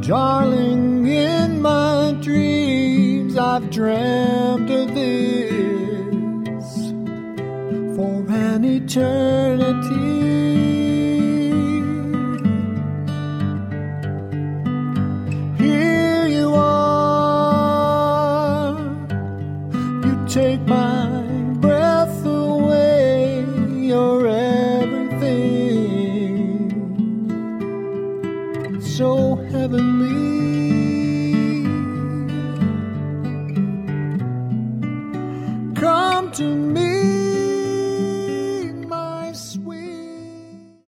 Darling, in my dreams I've dreamt of this for an eternity. Here you are, you take my breath away, you're everything so heavenly.